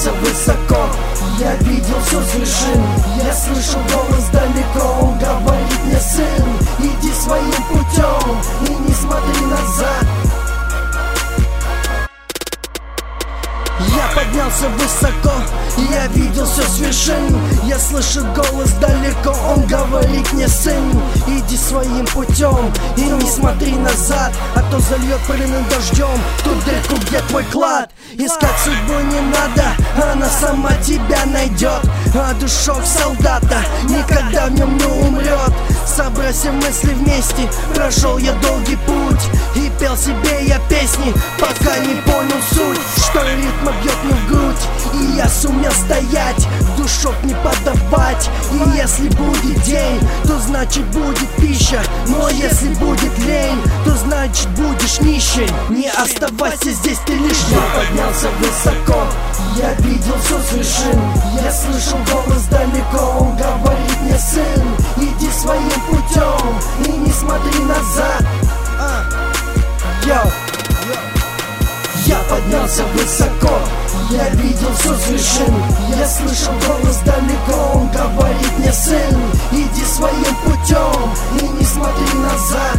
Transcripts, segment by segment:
поднялся высоко, я видел все с вершин. Я слышал голос далеко, он говорит мне: сын, иди своим путем и не смотри назад. Я поднялся высоко, я видел все с вершин. Я слышу голос далеко, он говорит мне: сын, иди своим путем и не смотри назад, а то зальет пыльным дождем ту дырку, где твой клад. Искать судьбу не надо, она сама тебя найдет. А душок солдата никогда в нем не умрет. Собросив мысли вместе, прошел я долгий путь и пел себе я песни, пока не понял суть, что ритм бьет мне в грудь, и я сумел стоять, душок не подавать. И если будет день, то значит будет пища, но если будет лень, то значит будешь нищий. Не оставайся здесь, ты лишний. Я поднялся высоко, я видел все с вершин. Я слышал голос далеко, он говорит мне: сын, иди своим путем и не смотри назад. Я поднялся высоко, я видел все с вершин. Я слышал голос далеко, он говорит мне: сын, иди своим путем и не смотри назад.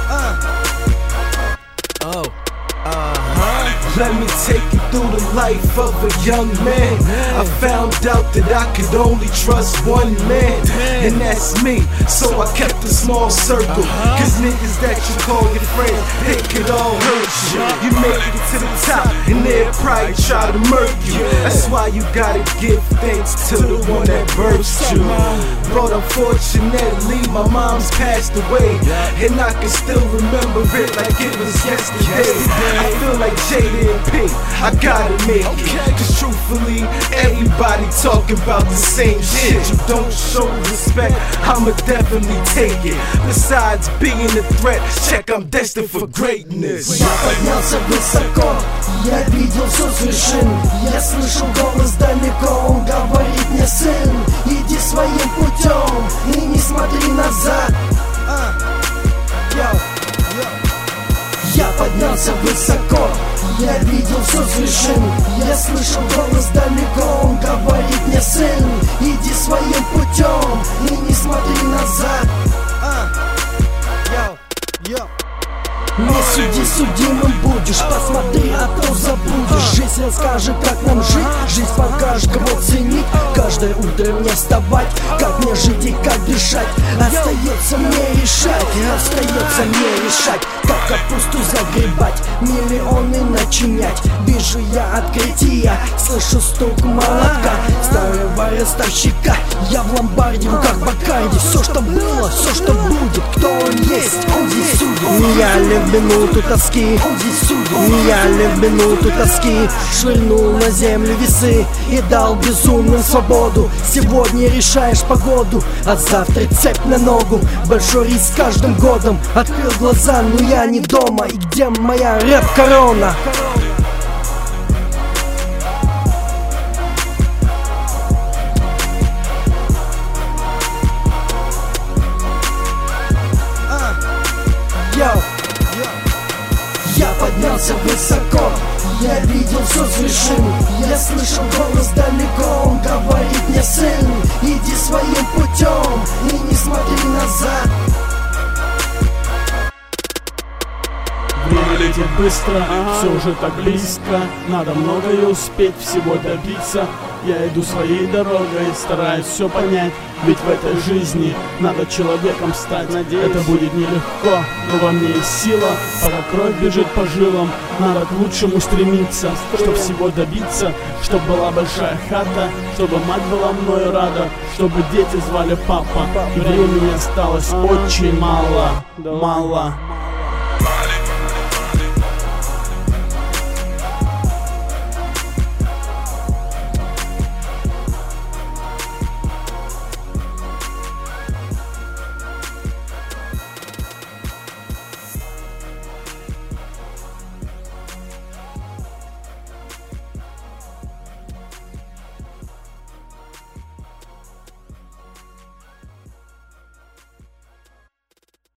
Let me take you through the life of a young man. I found out that I could only trust one man, and that's me. So I kept a small circle, cause niggas that you call your friends, they could all hurt you. You make it to the top, and they'll probably try to murk you. That's why you gotta give thanks to the one that birthed you. But unfortunately, my mom's passed away, and I can still remember it like it was yesterday. I feel like Jada and P, I gotta make it, cause truthfully, everybody talking about the same shit. You don't show respect, I'ma definitely take it. Besides being a threat, check, I'm destined for greatness. Я поднялся высоко, я видел все с вершин. Я слышал голос далеко, он говорит мне: сын, иди своим путем и не смотри назад. Я поднялся высоко, я видел все с вершин. Я слышал голос далеко, он говорит мне: сын, иди своим путем и не смотри назад. Не суди, судимым будешь, посмотри, а то забудешь. Жизнь расскажет, как нам жить, жизнь покажет, кого ценить. Каждое утро мне вставать, как мне жить и как дышать. Остается мне решать, как капусту загребать, миллионы начинять. Вижу я открытия, слышу стук молотка старого ростовщика. Я в ломбарде, как Бакарди. Все, что было, все, что будет, кто он есть, он здесь судит. Не я ли в минуту тоски, он здесь судит. Не я ли в минуту тоски швырнул на землю весы и дал безумным свободу. Сегодня решаешь погоду, а завтра цепь на ногу. Большой риск с каждым годом. Открыл глаза, но я не дома. И где моя рэп-корона? Я поднялся высоко, я видел все с вершин. Я слышал голос далеко, он говорит мне: сын, иди своим путем и не смотри назад. Время летит быстро, все уже так близко. Надо многое успеть, всего добиться. Я иду своей дорогой, стараюсь все понять. Ведь в этой жизни надо человеком стать. Это будет нелегко, но во мне есть сила. Пока кровь бежит по жилам, надо к лучшему стремиться. Чтоб всего добиться, чтоб была большая хата, чтобы мать была мною рада, чтобы дети звали папа. И времени осталось очень мало, мало.